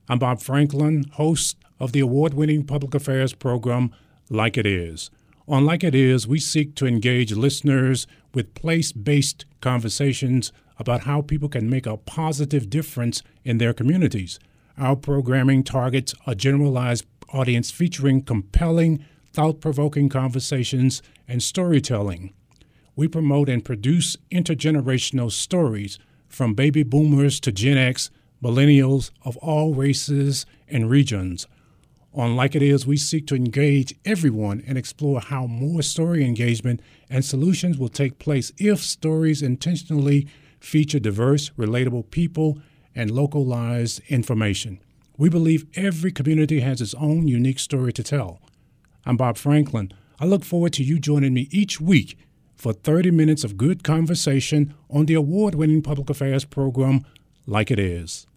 I'm Bob Franklin, host of the award-winning public affairs program, Like It Is. On Like It Is, we seek to engage listeners with place-based conversations about how people can make a positive difference in their communities. Our programming targets a generalized audience featuring compelling, thought-provoking conversations and storytelling. We promote and produce intergenerational stories from baby boomers to Gen X, millennials of all races and regions. On Like It Is, we seek to engage everyone and explore how more story engagement and solutions will take place if stories intentionally feature diverse, relatable people and localized information. We believe every community has its own unique story to tell. I'm Bob Franklin. I look forward to you joining me each week for 30 minutes of good conversation on the award-winning public affairs program, Like It Is.